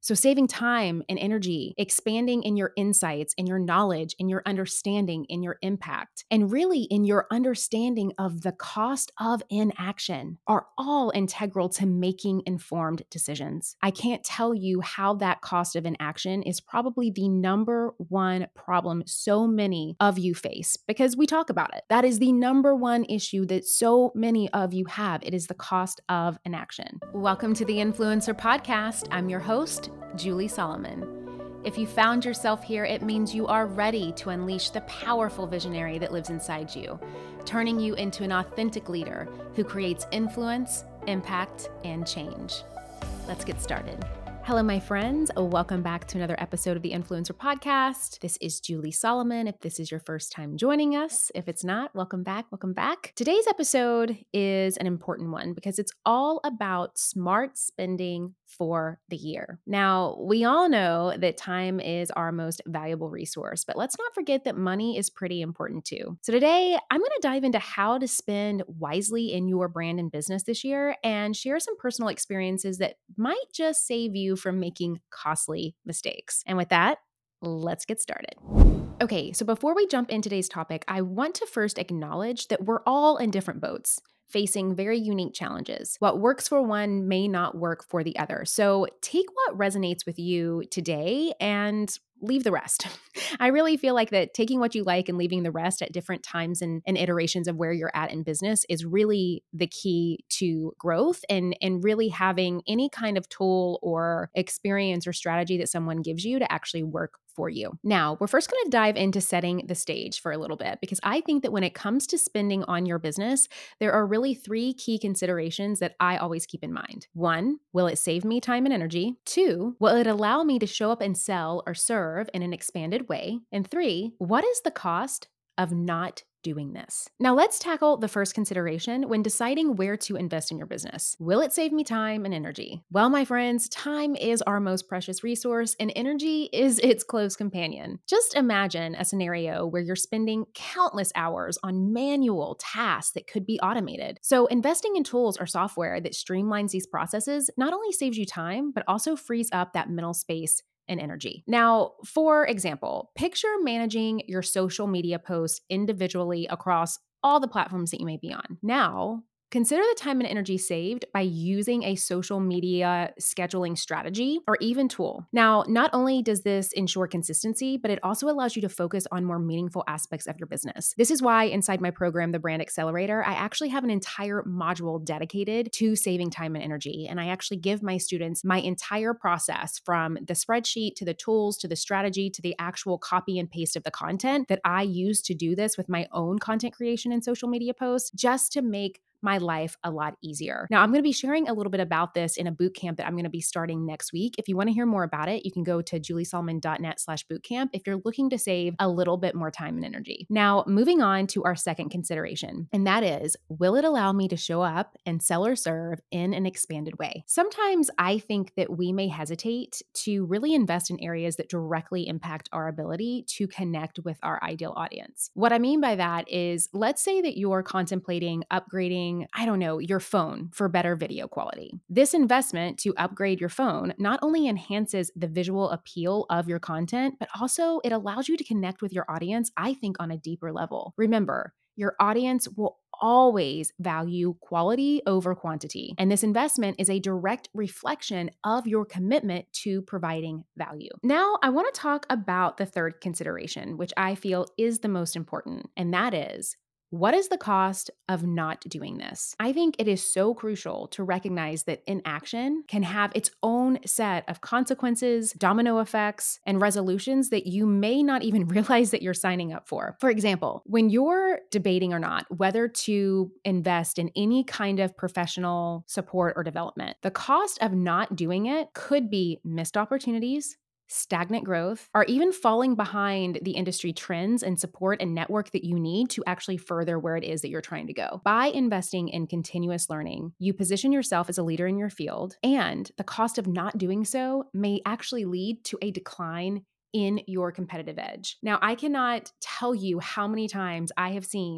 So saving time and energy, expanding in your insights, in your knowledge, in your understanding, in your impact, and really in your understanding of the cost of inaction are all integral to making informed decisions. I can't tell you how that cost of inaction is probably the number one problem so many of you face because we talk about it. That is the number one issue that so many of you have. It is the cost of inaction. Welcome to the Influencer Podcast. I'm your host, Julie Solomon. If you found yourself here, it means you are ready to unleash the powerful visionary that lives inside you, turning you into an authentic leader who creates influence, impact, and change. Let's get started. Hello, my friends. Welcome back to another episode of the Influencer Podcast. This is Julie Solomon. If this is your first time joining us, if it's not, welcome back. Welcome back. Today's episode is an important one because it's all about smart spending for the year. Now, we all know that time is our most valuable resource, but let's not forget that money is pretty important too. So today, I'm going to dive into how to spend wisely in your brand and business this year and share some personal experiences that might just save you from making costly mistakes. And with that, let's get started. Okay, so before we jump into today's topic, I want to first acknowledge that we're all in different boats, facing very unique challenges. What works for one may not work for the other. So take what resonates with you today and leave the rest. I really feel like that taking what you like and leaving the rest at different times and iterations of where you're at in business is really the key to growth and really having any kind of tool or experience or strategy that someone gives you to actually work for you. Now, we're first going to dive into setting the stage for a little bit because I think that when it comes to spending on your business, there are really three key considerations that I always keep in mind. One, will it save me time and energy? Two, will it allow me to show up and sell or serve in an expanded way? And three, what is the cost of not doing this? Now, let's tackle the first consideration when deciding where to invest in your business. Will it save me time and energy? Well, my friends, time is our most precious resource and energy is its close companion. Just imagine a scenario where you're spending countless hours on manual tasks that could be automated. So, investing in tools or software that streamlines these processes not only saves you time, but also frees up that mental space and energy. Now, for example, picture managing your social media posts individually across all the platforms that you may be on. Now, consider the time and energy saved by using a social media scheduling strategy or even tool. Now, not only does this ensure consistency, but it also allows you to focus on more meaningful aspects of your business. This is why inside my program, the Brand Accelerator, I actually have an entire module dedicated to saving time and energy. And I actually give my students my entire process from the spreadsheet to the tools to the strategy to the actual copy and paste of the content that I use to do this with my own content creation and social media posts just to make my life a lot easier. Now, I'm going to be sharing a little bit about this in a bootcamp that I'm going to be starting next week. If you want to hear more about it, you can go to juliesolomon.net/bootcamp if you're looking to save a little bit more time and energy. Now, moving on to our second consideration, and that is, will it allow me to show up and sell or serve in an expanded way? Sometimes I think that we may hesitate to really invest in areas that directly impact our ability to connect with our ideal audience. What I mean by that is, let's say that you're contemplating upgrading your phone for better video quality. This investment to upgrade your phone not only enhances the visual appeal of your content, but also it allows you to connect with your audience, I think, on a deeper level. Remember, your audience will always value quality over quantity. And this investment is a direct reflection of your commitment to providing value. Now, I want to talk about the third consideration, which I feel is the most important, and that is, what is the cost of not doing this? I think it is so crucial to recognize that inaction can have its own set of consequences, domino effects, and resolutions that you may not even realize that you're signing up for. For example, when you're debating or not whether to invest in any kind of professional support or development, the cost of not doing it could be missed opportunities, stagnant growth, or even falling behind the industry trends and support and network that you need to actually further where it is that you're trying to go. By investing in continuous learning, you position yourself as a leader in your field, and the cost of not doing so may actually lead to a decline in your competitive edge. Now, I cannot tell you how many times I have seen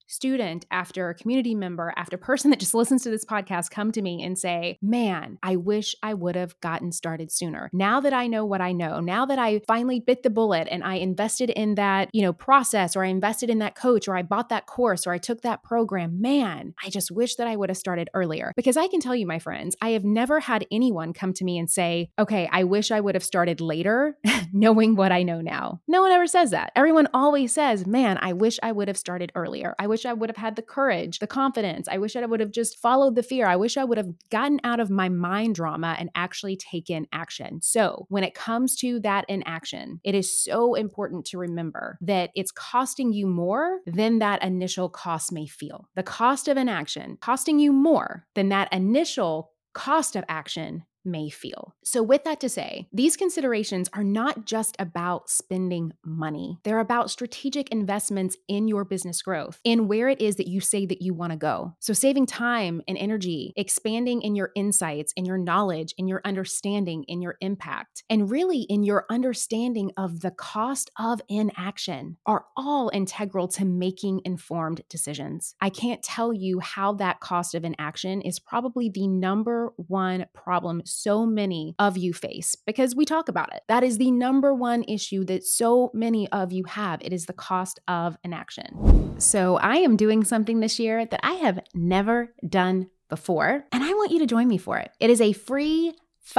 student after community member after person that just listens to this podcast come to me and say, man, I wish I would have gotten started sooner. Now that I know what I know, now that I finally bit the bullet and I invested in that, process, or I invested in that coach, or I bought that course, or I took that program, man, I just wish that I would have started earlier. Because I can tell you, my friends, I have never had anyone come to me and say, okay, I wish I would have started later, knowing what I know now. No one ever says that. Everyone always says, man, I wish I would have started earlier. I wish I would have had the courage, the confidence. I wish I would have just followed the fear. I wish I would have gotten out of my mind drama and actually taken action. So when it comes to that inaction, it is so important to remember that it's costing you more than that initial cost may feel. The cost of inaction costing you more than that initial cost of action may feel. So with that to say, these considerations are not just about spending money. They're about strategic investments in your business growth, in where it is that you say that you want to go. So saving time and energy, expanding in your insights, in your knowledge, in your understanding, in your impact, and really in your understanding of the cost of inaction are all integral to making informed decisions. I can't tell you how that cost of inaction is probably the number one problem so many of you face, because we talk about it. That is the number one issue that so many of you have. It is the cost of inaction. So I am doing something this year that I have never done before, and I want you to join me for it. It is a free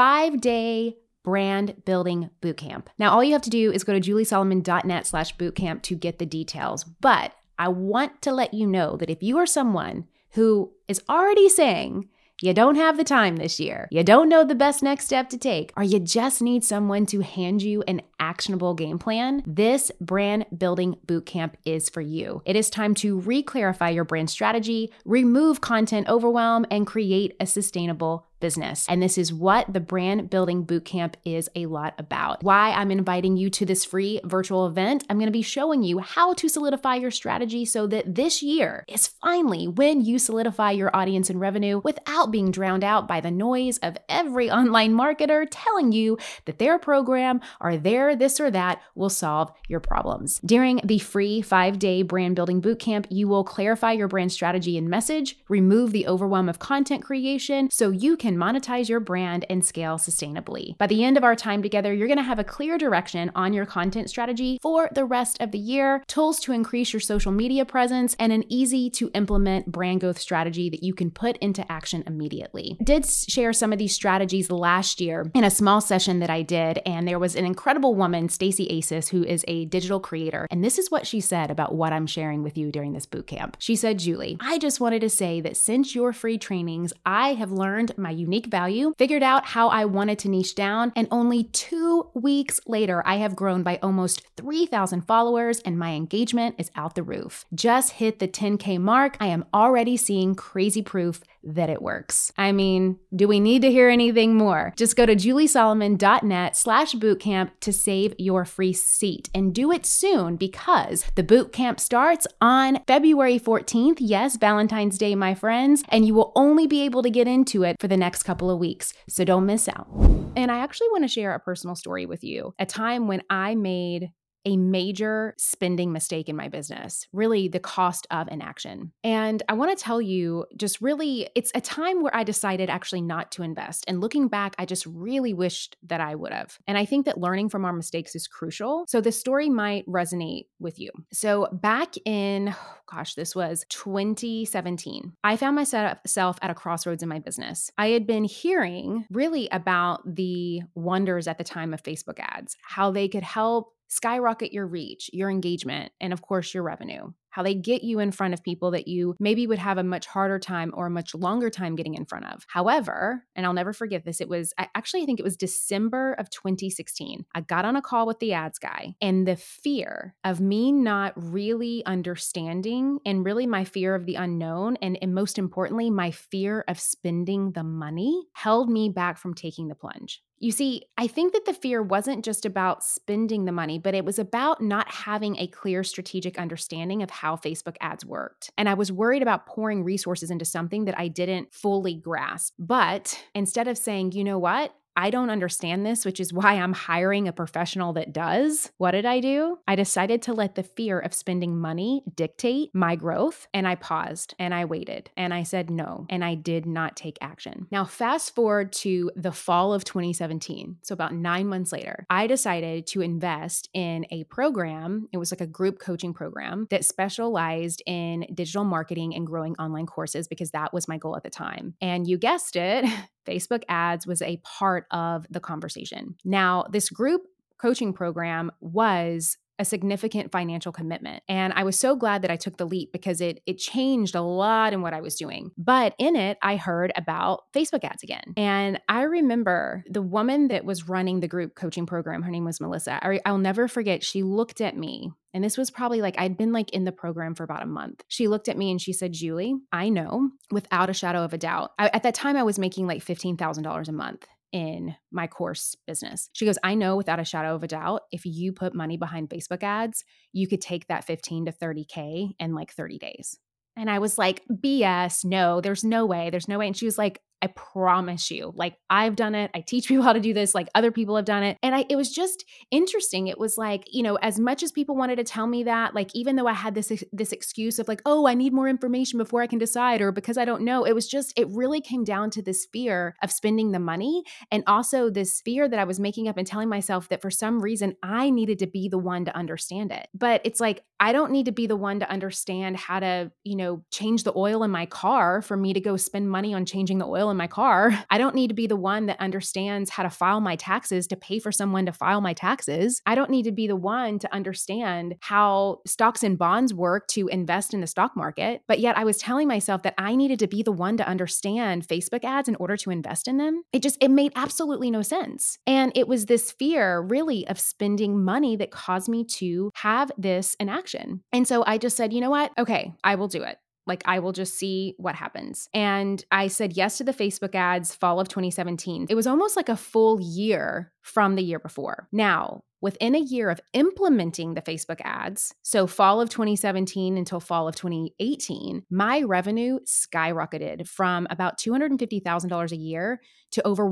5-day brand building bootcamp. Now, all you have to do is go to juliesolomon.net/bootcamp to get the details. But I want to let you know that if you are someone who is already saying, you don't have the time this year, you don't know the best next step to take, or you just need someone to hand you an actionable game plan, this brand building bootcamp is for you. It is time to re-clarify your brand strategy, remove content overwhelm, and create a sustainable business. And this is what the brand building bootcamp is a lot about. Why I'm inviting you to this free virtual event. I'm going to be showing you how to solidify your strategy so that this year is finally when you solidify your audience and revenue without being drowned out by the noise of every online marketer telling you that their program or their this or that will solve your problems. During the free 5-day brand building bootcamp, you will clarify your brand strategy and message, remove the overwhelm of content creation so you can monetize your brand and scale sustainably. By the end of our time together, you're going to have a clear direction on your content strategy for the rest of the year, tools to increase your social media presence, and an easy to implement brand growth strategy that you can put into action immediately. I did share some of these strategies last year in a small session that I did, and there was an incredible woman, Stacey Asis, who is a digital creator. And this is what she said about what I'm sharing with you during this bootcamp. She said, Julie, I just wanted to say that since your free trainings, I have learned my unique value, figured out how I wanted to niche down, and only 2 weeks later, I have grown by almost 3,000 followers and my engagement is out the roof. Just hit the 10K mark. I am already seeing crazy proof that it works. I mean, do we need to hear anything more? Just go to juliesolomon.net/bootcamp to save your free seat, and do it soon because the bootcamp starts on February 14th. Yes, Valentine's Day, my friends, and you will only be able to get into it for the next couple of weeks. So don't miss out. And I actually want to share a personal story with you, a time when I made a major spending mistake in my business, really the cost of inaction. And I want to tell you, just really, it's a time where I decided actually not to invest. And looking back, I just really wished that I would have. And I think that learning from our mistakes is crucial. So this story might resonate with you. So back in, this was 2017, I found myself at a crossroads in my business. I had been hearing really about the wonders at the time of Facebook ads, how they could help skyrocket your reach, your engagement, and of course, your revenue. How they get you in front of people that you maybe would have a much harder time or a much longer time getting in front of. However, and I'll never forget this, I think it was December of 2016. I got on a call with the ads guy, and the fear of me not really understanding, and really my fear of the unknown, and most importantly, my fear of spending the money held me back from taking the plunge. You see, I think that the fear wasn't just about spending the money, but it was about not having a clear strategic understanding of how Facebook ads worked. And I was worried about pouring resources into something that I didn't fully grasp. But instead of saying, you know what? I don't understand this, which is why I'm hiring a professional that does. What did I do? I decided to let the fear of spending money dictate my growth. And I paused and I waited and I said no. And I did not take action. Now, fast forward to the fall of 2017. So about 9 months later, I decided to invest in a program. It was like a group coaching program that specialized in digital marketing and growing online courses because that was my goal at the time. And you guessed it, Facebook ads was a part of the conversation. Now, this group coaching program was a significant financial commitment. And I was so glad that I took the leap because it changed a lot in what I was doing. But in it, I heard about Facebook ads again. And I remember the woman that was running the group coaching program, her name was Melissa. I'll never forget, she looked at me. And this was probably like, I'd been like in the program for about a month. She looked at me and she said, Julie, I know without a shadow of a doubt. At that time, I was making like $15,000 a month in my course business. She goes, I know without a shadow of a doubt, if you put money behind Facebook ads, you could take that 15 to 30K in like 30 days. And I was like, BS, no, there's no way. There's no way. And she was like, I promise you, like I've done it. I teach people how to do this, like other people have done it. And it was just interesting. It was like, as much as people wanted to tell me that, like, even though I had this excuse of like, oh, I need more information before I can decide, or because I don't know, it really came down to this fear of spending the money. And also this fear that I was making up and telling myself that for some reason I needed to be the one to understand it. But it's like, I don't need to be the one to understand how to, change the oil in my car for me to go spend money on changing the oil in my car. I don't need to be the one that understands how to file my taxes to pay for someone to file my taxes. I don't need to be the one to understand how stocks and bonds work to invest in the stock market. But yet I was telling myself that I needed to be the one to understand Facebook ads in order to invest in them. It made absolutely no sense. And it was this fear really of spending money that caused me to have this in action. And so I just said, you know what? Okay, I will do it. Like, I will just see what happens. And I said yes to the Facebook ads fall of 2017. It was almost like a full year from the year before. Now, within a year of implementing the Facebook ads, so fall of 2017 until fall of 2018, my revenue skyrocketed from about $250,000 a year to over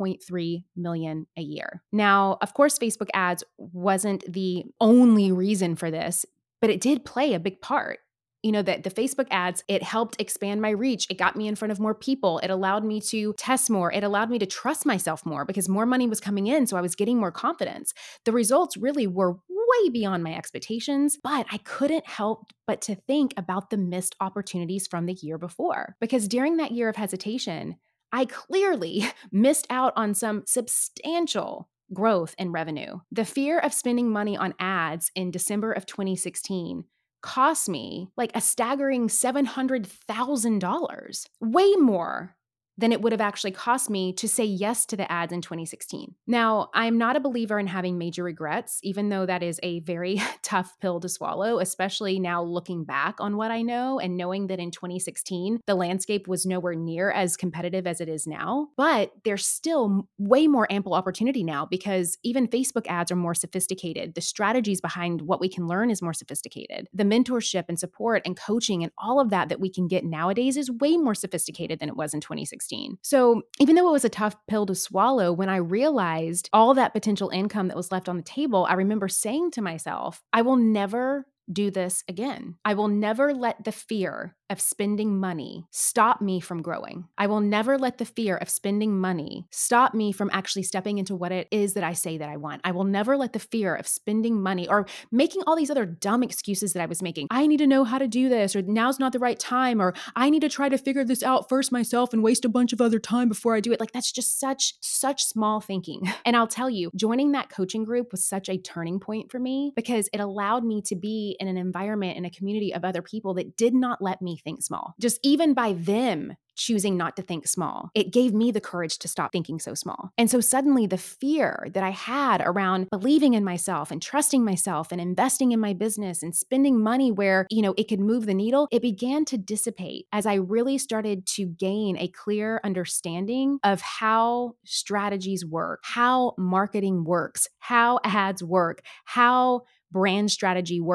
1.3 million a year. Now, of course, Facebook ads wasn't the only reason for this, but it did play a big part. That the Facebook ads, it helped expand my reach. It got me in front of more people. It allowed me to test more. It allowed me to trust myself more because more money was coming in. So I was getting more confidence. The results really were way beyond my expectations, but I couldn't help but to think about the missed opportunities from the year before. Because during that year of hesitation, I clearly missed out on some substantial growth in revenue. The fear of spending money on ads in December of 2016 cost me like a staggering $700,000, way more than it would have actually cost me to say yes to the ads in 2016. Now, I'm not a believer in having major regrets, even though that is a very tough pill to swallow, especially now looking back on what I know and knowing that in 2016, the landscape was nowhere near as competitive as it is now. But there's still way more ample opportunity now because even Facebook ads are more sophisticated. The strategies behind what we can learn is more sophisticated. The mentorship and support and coaching and all of that we can get nowadays is way more sophisticated than it was in 2016. So even though it was a tough pill to swallow, when I realized all that potential income that was left on the table, I remember saying to myself, I will never do this again. I will never let the fear of spending money stop me from growing. I will never let the fear of spending money stop me from actually stepping into what it is that I say that I want. I will never let the fear of spending money or making all these other dumb excuses that I was making. I need to know how to do this, or now's not the right time, or I need to try to figure this out first myself and waste a bunch of other time before I do it. Like, that's just such small thinking. And I'll tell you, joining that coaching group was such a turning point for me because it allowed me to be in an environment, in a community of other people that did not let me think small. Just even by them choosing not to think small, it gave me the courage to stop thinking so small. And so suddenly the fear that I had around believing in myself and trusting myself and investing in my business and spending money where, it could move the needle, it began to dissipate as I really started to gain a clear understanding of how strategies work, how marketing works, how ads work, how brand strategy works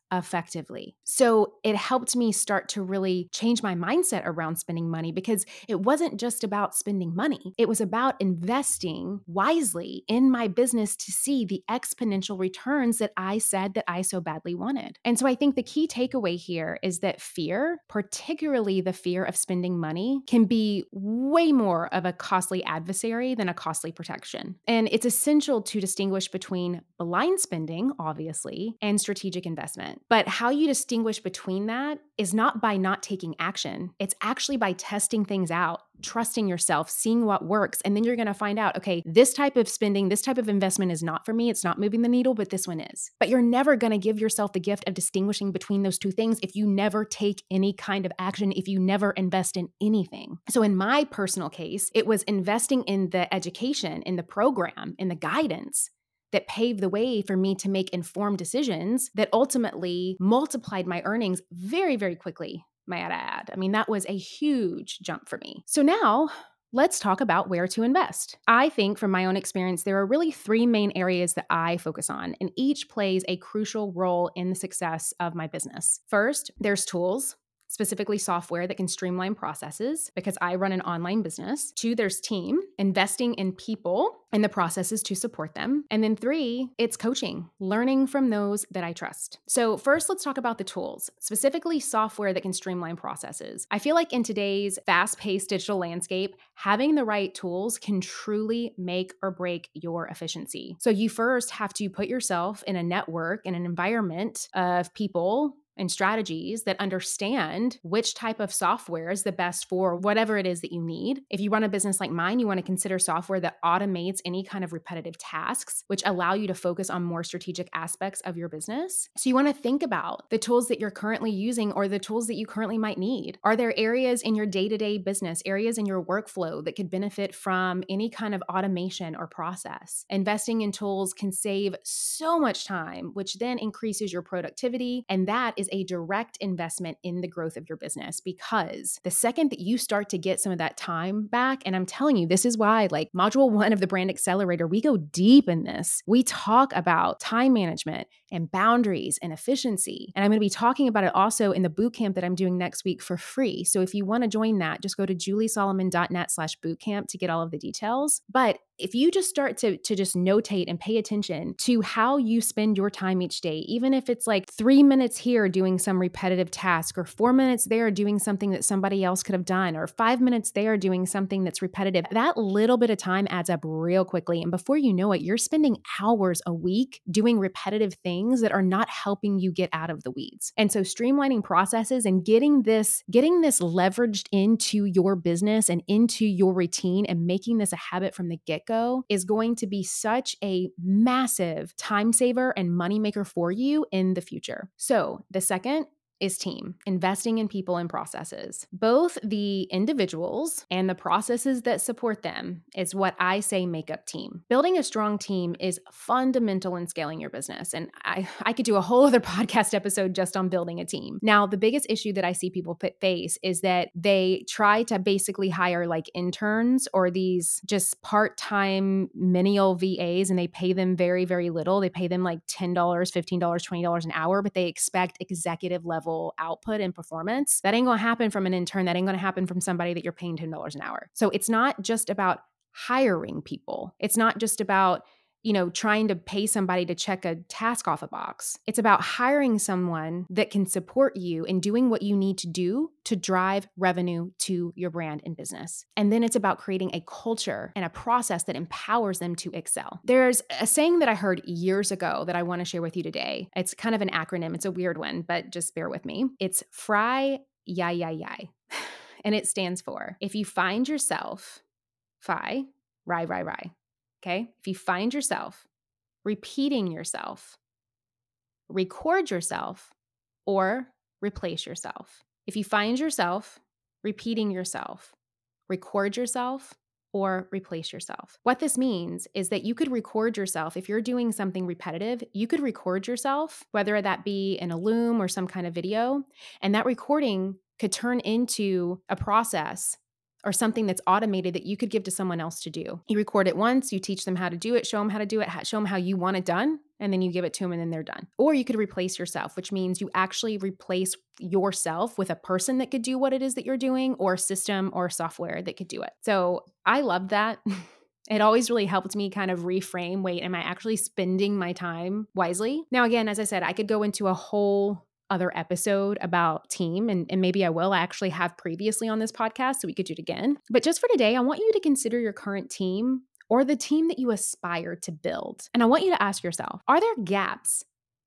effectively. So it helped me start to really change my mindset around spending money because it wasn't just about spending money. It was about investing wisely in my business to see the exponential returns that I said that I so badly wanted. And so I think the key takeaway here is that fear, particularly the fear of spending money, can be way more of a costly adversary than a costly protection. And it's essential to distinguish between blind spending, obviously, and strategic investment. But how you distinguish between that is not by not taking action. It's actually by testing things out, trusting yourself, seeing what works. And then you're going to find out, okay, this type of spending, this type of investment is not for me. It's not moving the needle, but this one is. But you're never going to give yourself the gift of distinguishing between those two things if you never take any kind of action, if you never invest in anything. So in my personal case, it was investing in the education, in the program, in the guidance that paved the way for me to make informed decisions that ultimately multiplied my earnings very, very quickly, might I add. I mean, that was a huge jump for me. So now let's talk about where to invest. I think from my own experience, there are really three main areas that I focus on, and each plays a crucial role in the success of my business. First, there's tools, specifically software that can streamline processes because I run an online business. Two, there's team, investing in people and the processes to support them. And then three, it's coaching, learning from those that I trust. So first, let's talk about the tools, specifically software that can streamline processes. I feel like in today's fast-paced digital landscape, having the right tools can truly make or break your efficiency. So you first have to put yourself in a network, in an environment of people and strategies that understand which type of software is the best for whatever it is that you need. If you run a business like mine, you want to consider software that automates any kind of repetitive tasks, which allow you to focus on more strategic aspects of your business. So you want to think about the tools that you're currently using or the tools that you currently might need. Are there areas in your day-to-day business, areas in your workflow that could benefit from any kind of automation or process? Investing in tools can save so much time, which then increases your productivity, and that is a direct investment in the growth of your business, because the second that you start to get some of that time back, and I'm telling you, this is why, like, module 1 of the Brand Accelerator, we go deep in this. We talk about time management and boundaries and efficiency. And I'm going to be talking about it also in the bootcamp that I'm doing next week for free. So if you want to join that, just go to juliesolomon.net/bootcamp to get all of the details. But if you just start to just notate and pay attention to how you spend your time each day, even if it's like 3 minutes here doing some repetitive task, or 4 minutes there doing something that somebody else could have done, or 5 minutes there doing something that's repetitive, that little bit of time adds up real quickly. And before you know it, you're spending hours a week doing repetitive things that are not helping you get out of the weeds. And so streamlining processes and getting this leveraged into your business and into your routine and making this a habit from the get-go is going to be such a massive time saver and moneymaker for you in the future. So the second is team, investing in people and processes. Both the individuals and the processes that support them is what I say make up team. Building a strong team is fundamental in scaling your business. And I could do a whole other podcast episode just on building a team. Now, the biggest issue that I see people face is that they try to basically hire like interns or these just part-time menial VAs, and they pay them very, very little. They pay them like $10, $15, $20 an hour, but they expect executive level output and performance. That ain't going to happen from an intern. That ain't going to happen from somebody that you're paying $10 an hour. So it's not just about hiring people. It's not just about, trying to pay somebody to check a task off a box. It's about hiring someone that can support you in doing what you need to do to drive revenue to your brand and business. And then it's about creating a culture and a process that empowers them to excel. There's a saying that I heard years ago that I want to share with you today. It's kind of an acronym. It's a weird one, but just bear with me. It's FRY YI YI. And it stands for, if you find yourself, FI, RY. Okay? If you find yourself repeating yourself, record yourself, or replace yourself. If you find yourself repeating yourself, record yourself, or replace yourself. What this means is that you could record yourself. If you're doing something repetitive, you could record yourself, whether that be in a Loom or some kind of video, and that recording could turn into a process or something that's automated that you could give to someone else to do. You record it once, you teach them how to do it, show them how to do it, show them how you want it done. and then you give it to them and then they're done. Or you could replace yourself, which means you actually replace yourself with a person that could do what it is that you're doing, or a system or software that could do it. So I love that. It always really helped me kind of reframe, wait, am I actually spending my time wisely? Now, again, as I said, I could go into a whole other episode about team, and maybe I will. I actually have previously on this podcast, so we could do it again. But just for today, I want you to consider your current team or the team that you aspire to build. And I want you to ask yourself, are there gaps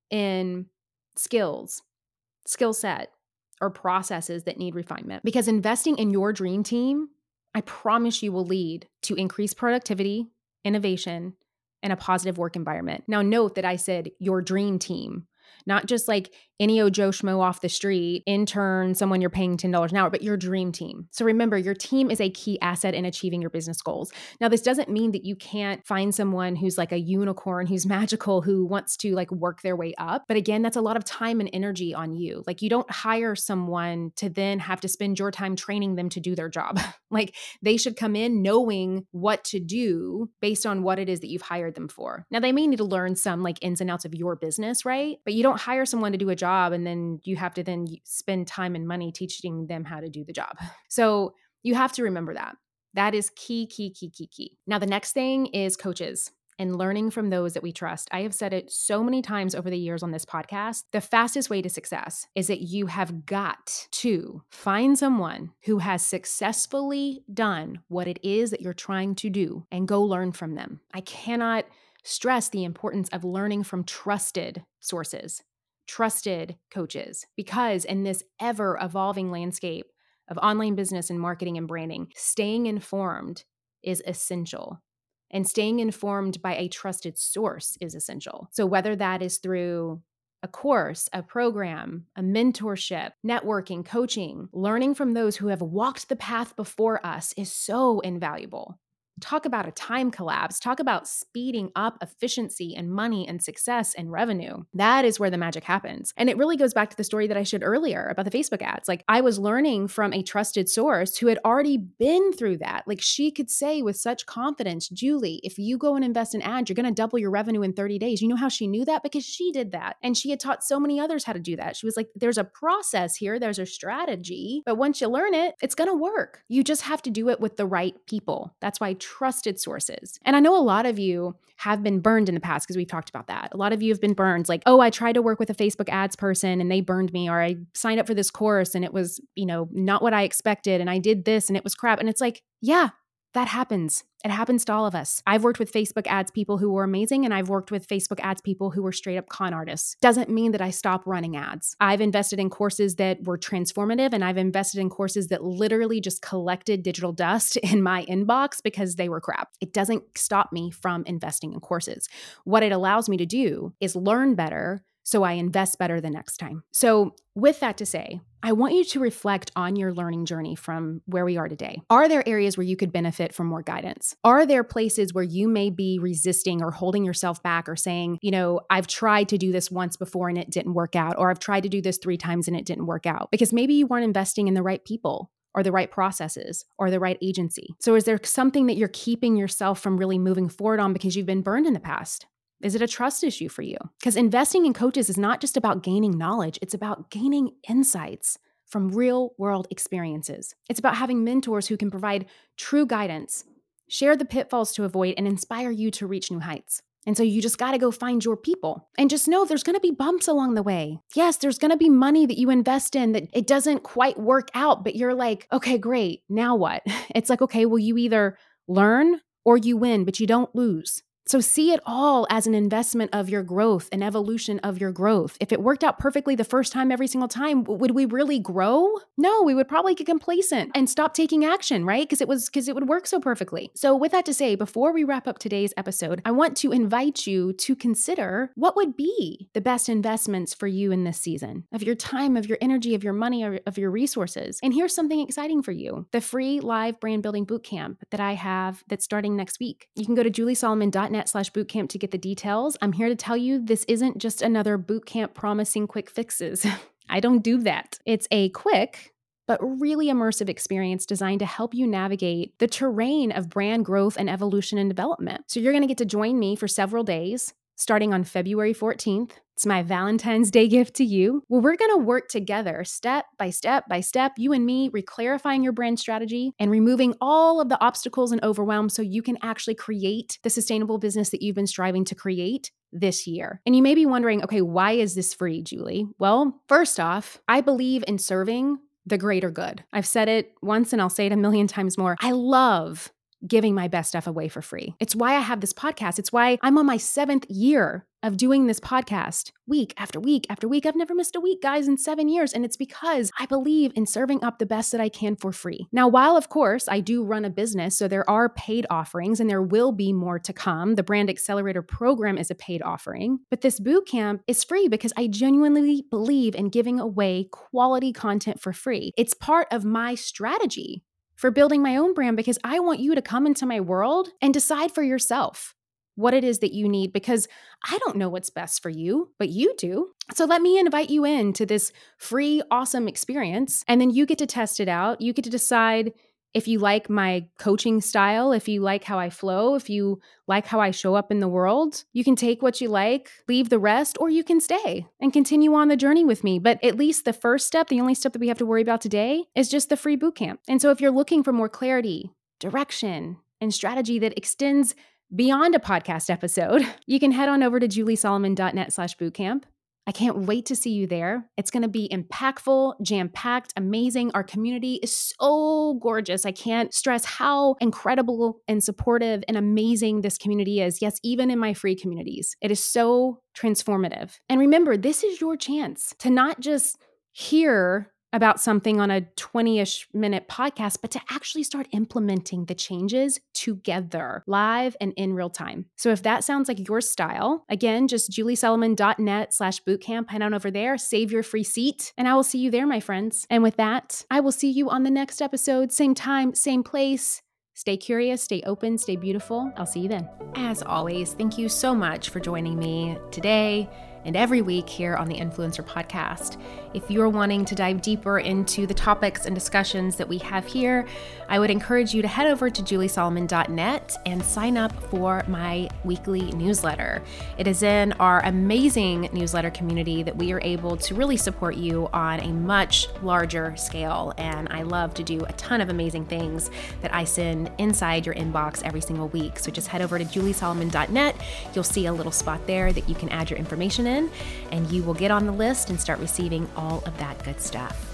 in skills, skill set, or processes that need refinement? Because investing in your dream team, I promise you, will lead to increased productivity, innovation, and a positive work environment. Now, note that I said your dream team, not just like any Joe Schmo off the street, intern, someone you're paying $10 an hour, but your dream team. So remember, your team is a key asset in achieving your business goals. Now, this doesn't mean that you can't find someone who's like a unicorn, who's magical, who wants to like work their way up. But again, that's a lot of time and energy on you. Like, you don't hire someone to then have to spend your time training them to do their job. Like, they should come in knowing what to do based on what it is that you've hired them for. Now, they may need to learn some like ins and outs of your business, right? But you don't hire someone to do a job and then you have to then spend time and money teaching them how to do the job. So you have to remember that. That is key, key, key, key, key. Now, the next thing is coaches and learning from those that we trust. I have said it so many times over the years on this podcast. The fastest way to success is that you have got to find someone who has successfully done what it is that you're trying to do and go learn from them. I cannot stress the importance of learning from trusted sources, trusted coaches, because in this ever evolving landscape of online business and marketing and branding, staying informed is essential. And staying informed by a trusted source is essential. So whether that is through a course, a program, a mentorship, networking, coaching, learning from those who have walked the path before us is so invaluable. Talk about a time collapse. Talk about speeding up efficiency and money and success and revenue. That is where the magic happens. And it really goes back to the story that I shared earlier about the Facebook ads. Like, I was learning from a trusted source who had already been through that. Like, she could say with such confidence, Julie, if you go and invest in ads, you're going to double your revenue in 30 days. You know how she knew that? Because she did that. And she had taught so many others how to do that. She was like, there's a process here. There's a strategy. But once you learn it, it's going to work. You just have to do it with the right people. That's why trusted sources. And I know a lot of you have been burned in the past, because we've talked about that. A lot of you have been burned, like, oh, I tried to work with a Facebook ads person and they burned me, or I signed up for this course and it was, not what I expected, and I did this and it was crap. And it's like, yeah, that happens. It happens to all of us. I've worked with Facebook ads people who were amazing, and I've worked with Facebook ads people who were straight up con artists. Doesn't mean that I stop running ads. I've invested in courses that were transformative, and I've invested in courses that literally just collected digital dust in my inbox because they were crap. It doesn't stop me from investing in courses. What it allows me to do is learn better, so I invest better the next time. So with that to say, I want you to reflect on your learning journey from where we are today. Are there areas where you could benefit from more guidance? Are there places where you may be resisting or holding yourself back, or saying, I've tried to do this once before and it didn't work out, or I've tried to do this 3 times and it didn't work out? Because maybe you weren't investing in the right people, or the right processes, or the right agency. So is there something that you're keeping yourself from really moving forward on because you've been burned in the past? Is it a trust issue for you? Because investing in coaches is not just about gaining knowledge, it's about gaining insights from real world experiences. It's about having mentors who can provide true guidance, share the pitfalls to avoid, and inspire you to reach new heights. And so you just got to go find your people, and just know there's going to be bumps along the way. Yes, there's going to be money that you invest in that it doesn't quite work out, but you're like, okay, great. Now what? It's like, okay, well, you either learn or you win, but you don't lose. So see it all as an investment of your growth, an evolution of your growth. If it worked out perfectly the first time, every single time, would we really grow? No, we would probably get complacent and stop taking action, right? Because it would work so perfectly. So with that to say, before we wrap up today's episode, I want to invite you to consider what would be the best investments for you in this season of your time, of your energy, of your money, or of your resources. And here's something exciting for you: the free live brand building bootcamp that I have that's starting next week. You can go to juliesolomon.net/bootcamp to get the details. I'm here to tell you this isn't just another bootcamp promising quick fixes. I don't do that. It's a quick but really immersive experience designed to help you navigate the terrain of brand growth and evolution and development. So you're going to get to join me for several days starting on February 14th. It's my Valentine's Day gift to you, where we're going to work together step by step by step, you and me, reclarifying your brand strategy and removing all of the obstacles and overwhelm so you can actually create the sustainable business that you've been striving to create this year. And you may be wondering, okay, why is this free, Julie? Well, first off, I believe in serving the greater good. I've said it once and I'll say it a million times more. I love giving my best stuff away for free. It's why I have this podcast. It's why I'm on my 7th year of doing this podcast week after week after week. I've never missed a week, guys, in 7 years. And it's because I believe in serving up the best that I can for free. Now, while of course I do run a business, so there are paid offerings and there will be more to come. The Brand Accelerator program is a paid offering, but this bootcamp is free because I genuinely believe in giving away quality content for free. It's part of my strategy for building my own brand because I want you to come into my world and decide for yourself what it is that you need, because I don't know what's best for you, but you do. So let me invite you into this free, awesome experience, and then you get to test it out. You get to decide if you like my coaching style, if you like how I flow, if you like how I show up in the world. You can take what you like, leave the rest, or you can stay and continue on the journey with me. But at least the first step, the only step that we have to worry about today, is just the free bootcamp. And so if you're looking for more clarity, direction, and strategy that extends beyond a podcast episode, you can head on over to juliesolomon.net/bootcamp. I can't wait to see you there. It's going to be impactful, jam-packed, amazing. Our community is so gorgeous. I can't stress how incredible and supportive and amazing this community is. Yes, even in my free communities. It is so transformative. And remember, this is your chance to not just hear about something on a 20-ish minute podcast, but to actually start implementing the changes together, live and in real time. So if that sounds like your style, again, just juliesolomon.net/bootcamp, head on over there, save your free seat, and I will see you there, my friends. And with that, I will see you on the next episode, same time, same place. Stay curious, stay open, stay beautiful. I'll see you then. As always, thank you so much for joining me today and every week here on the Influencer Podcast. If you're wanting to dive deeper into the topics and discussions that we have here, I would encourage you to head over to juliesolomon.net and sign up for my weekly newsletter. It is in our amazing newsletter community that we are able to really support you on a much larger scale. And I love to do a ton of amazing things that I send inside your inbox every single week. So just head over to juliesolomon.net. You'll see a little spot there that you can add your information in, and you will get on the list and start receiving all of that good stuff.